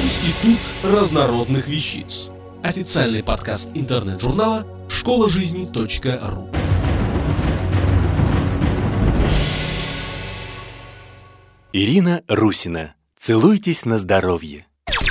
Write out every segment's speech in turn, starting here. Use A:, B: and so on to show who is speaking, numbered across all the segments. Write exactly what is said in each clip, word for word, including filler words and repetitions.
A: Институт разнородных вещиц. Официальный подкаст интернет-журнала школа жизни точка ру.
B: Ирина Русина. Целуйтесь на здоровье.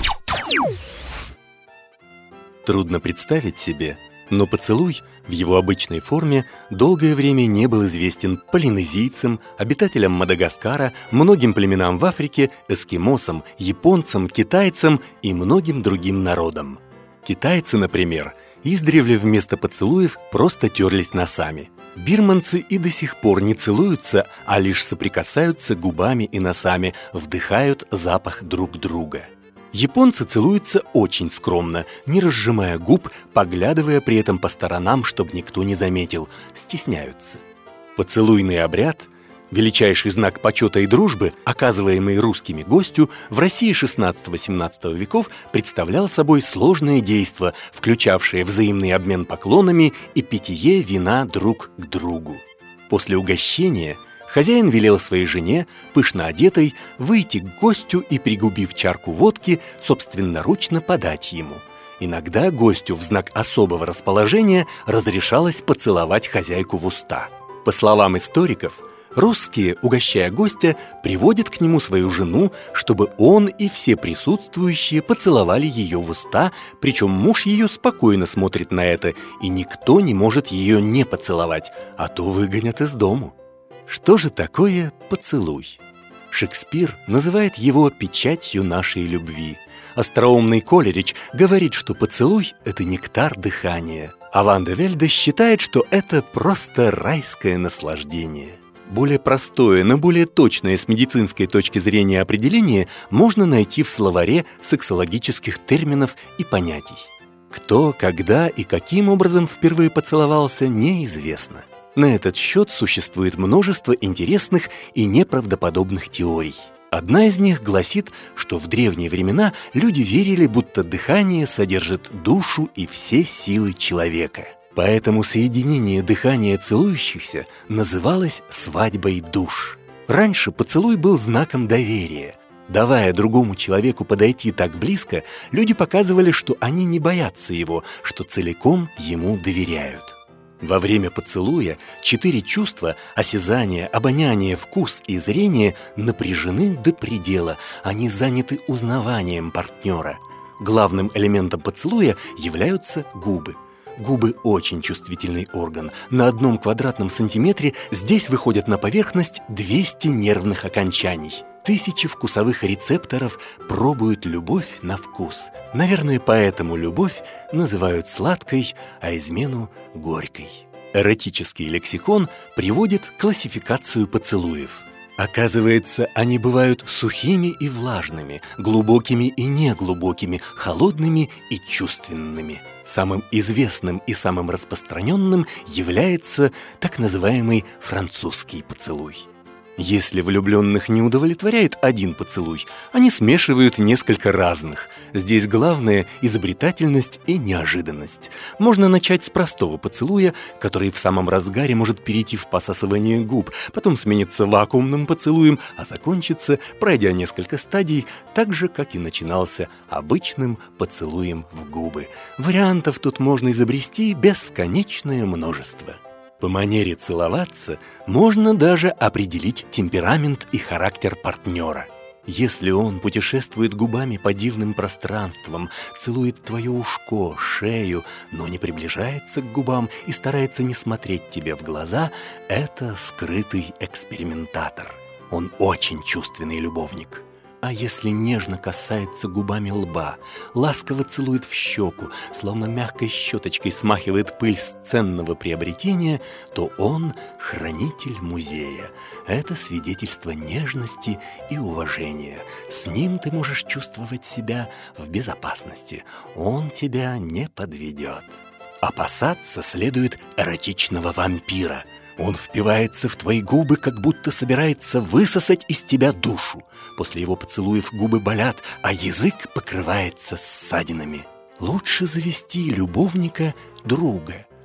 B: Трудно представить себе, но поцелуй в его обычной форме долгое время не был известен полинезийцам, обитателям Мадагаскара, многим племенам в Африке, эскимосам, японцам, китайцам и многим другим народам. Китайцы, например, издревле вместо поцелуев просто терлись носами. Бирманцы и до сих пор не целуются, а лишь соприкасаются губами и носами, вдыхают запах друг друга. Японцы целуются очень скромно, не разжимая губ, поглядывая при этом по сторонам, чтобы никто не заметил, стесняются. Поцелуйный обряд, величайший знак почета и дружбы, оказываемый русскими гостю, в России шестнадцатого-семнадцатого веков представлял собой сложное действо, включавшее взаимный обмен поклонами и питье вина друг к другу. После угощения хозяин велел своей жене, пышно одетой, выйти к гостю и, пригубив чарку водки, собственноручно подать ему. Иногда гостю в знак особого расположения разрешалось поцеловать хозяйку в уста. По словам историков, русские, угощая гостя, приводят к нему свою жену, чтобы он и все присутствующие поцеловали ее в уста, причем муж ее спокойно смотрит на это, и никто не может ее не поцеловать, а то выгонят из дому. Что же такое поцелуй? Шекспир называет его печатью нашей любви. Остроумный Колерич говорит, что поцелуй – это нектар дыхания, а Ван де Вельде считает, что это просто райское наслаждение. Более простое, но более точное с медицинской точки зрения определение можно найти в словаре сексологических терминов и понятий. Кто, когда и каким образом впервые поцеловался, неизвестно. На этот счет существует множество интересных и неправдоподобных теорий. Одна из них гласит, что в древние времена люди верили, будто дыхание содержит душу и все силы человека. Поэтому соединение дыхания целующихся называлось свадьбой душ. Раньше поцелуй был знаком доверия. Давая другому человеку подойти так близко, люди показывали, что они не боятся его, что целиком ему доверяют. Во время поцелуя четыре чувства – осязание, обоняние, вкус и зрение – напряжены до предела, они заняты узнаванием партнера. Главным элементом поцелуя являются губы. Губы – очень чувствительный орган. На одном квадратном сантиметре здесь выходят на поверхность двести нервных окончаний. Тысячи вкусовых рецепторов пробуют любовь на вкус. Наверное, поэтому любовь называют сладкой, а измену – горькой. Эротический лексикон приводит классификацию поцелуев. Оказывается, они бывают сухими и влажными, глубокими и неглубокими, холодными и чувственными. Самым известным и самым распространенным является так называемый французский поцелуй. Если влюбленных не удовлетворяет один поцелуй, они смешивают несколько разных. Здесь главное – изобретательность и неожиданность. Можно начать с простого поцелуя, который в самом разгаре может перейти в посасывание губ, потом смениться вакуумным поцелуем, а закончиться, пройдя несколько стадий, так же, как и начинался обычным поцелуем в губы. Вариантов тут можно изобрести бесконечное множество. По манере целоваться можно даже определить темперамент и характер партнера. Если он путешествует губами по дивным пространствам, целует твое ушко, шею, но не приближается к губам и старается не смотреть тебе в глаза, это скрытый экспериментатор. Он очень чувственный любовник. А если нежно касается губами лба, ласково целует в щеку, словно мягкой щеточкой смахивает пыль с ценного приобретения, то он хранитель музея. Это свидетельство нежности и уважения. С ним ты можешь чувствовать себя в безопасности. Он тебя не подведет. Опасаться следует эротичного вампира. Он впивается в твои губы, как будто собирается высосать из тебя душу. После его поцелуев губы болят, а язык покрывается ссадинами. Лучше завести любовника друга.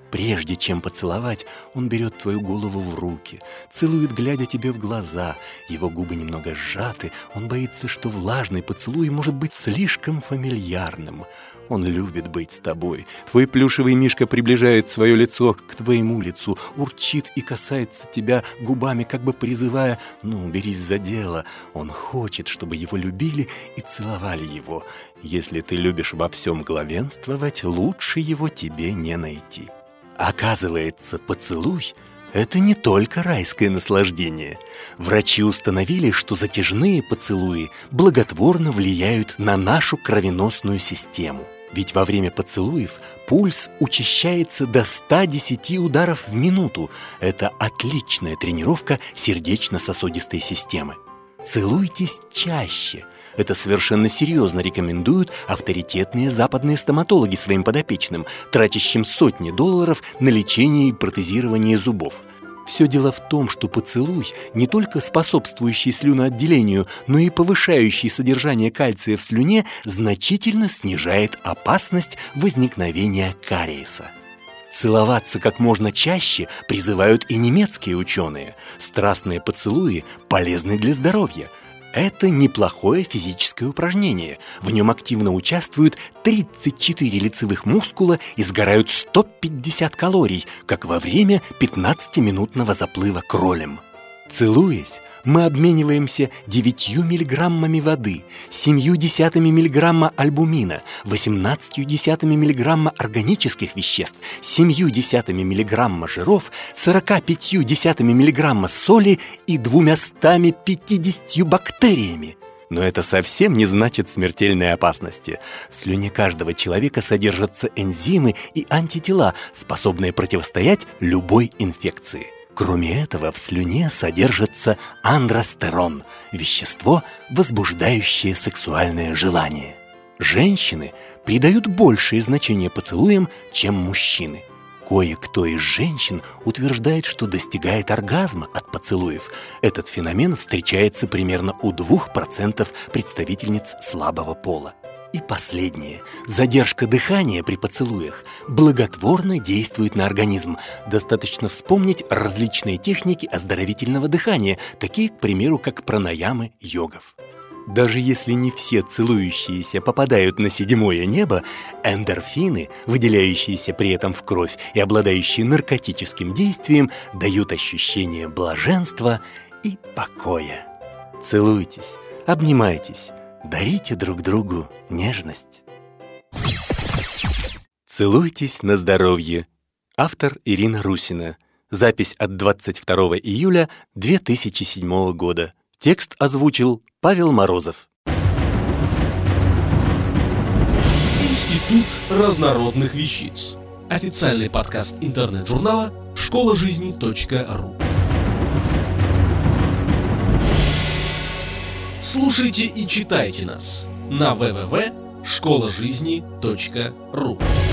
B: Прежде чем поцеловать, он берет твою голову в руки, целует, глядя тебе в глаза. Его губы немного сжаты, он боится, что влажный поцелуй может быть слишком фамильярным. Он любит быть с тобой. Твой плюшевый мишка приближает свое лицо к твоему лицу, урчит и касается тебя губами, как бы призывая: «Ну, берись за дело». Он хочет, чтобы его любили и целовали его. Если ты любишь во всем главенствовать, лучше его тебе не найти. Оказывается, поцелуй – это не только райское наслаждение. Врачи установили, что затяжные поцелуи благотворно влияют на нашу кровеносную систему. Ведь во время поцелуев пульс учащается до ста десяти ударов в минуту. Это отличная тренировка сердечно-сосудистой системы. Целуйтесь чаще. Это совершенно серьезно рекомендуют авторитетные западные стоматологи своим подопечным, тратящим сотни долларов на лечение и протезирование зубов. Все дело в том, что поцелуй, не только способствующий слюноотделению, но и повышающий содержание кальция в слюне, значительно снижает опасность возникновения кариеса. Целоваться как можно чаще призывают и немецкие ученые. Страстные поцелуи полезны для здоровья. Это неплохое физическое упражнение. В нем активно участвуют тридцать четыре лицевых мускула и сгорают сто пятьдесят калорий, как во время пятнадцатиминутного заплыва кролем. Целуясь, мы обмениваемся девятью миллиграммами воды, семью десятыми миллиграмма альбумина, восемнадцатью десятыми миллиграмма органических веществ, семью десятыми миллиграмма жиров, сорока пятью десятыми миллиграмма соли и двумястами пятьюдесятью бактериями. Но это совсем не значит смертельной опасности. В слюне каждого человека содержатся энзимы и антитела, способные противостоять любой инфекции. Кроме этого, в слюне содержится андростерон – вещество, возбуждающее сексуальное желание. Женщины придают большее значение поцелуям, чем мужчины. Кое-кто из женщин утверждает, что достигает оргазма от поцелуев. Этот феномен встречается примерно у двух процентов представительниц слабого пола. И последнее. Задержка дыхания при поцелуях благотворно действует на организм. Достаточно вспомнить различные техники оздоровительного дыхания, такие, к примеру, как пранаямы йогов. Даже если не все целующиеся попадают на седьмое небо, эндорфины, выделяющиеся при этом в кровь и обладающие наркотическим действием, дают ощущение блаженства и покоя. Целуйтесь, обнимайтесь. Дарите друг другу нежность. Целуйтесь на здоровье. Автор Ирина Русина. Запись от двадцать второго июля две тысячи седьмого года. Текст озвучил Павел Морозов.
A: Институт разнородных вещиц. Официальный подкаст интернет-журнала школа жизни точка ру. Слушайте и читайте нас на дабл ю дабл ю дабл ю точка школа жизни точка ру.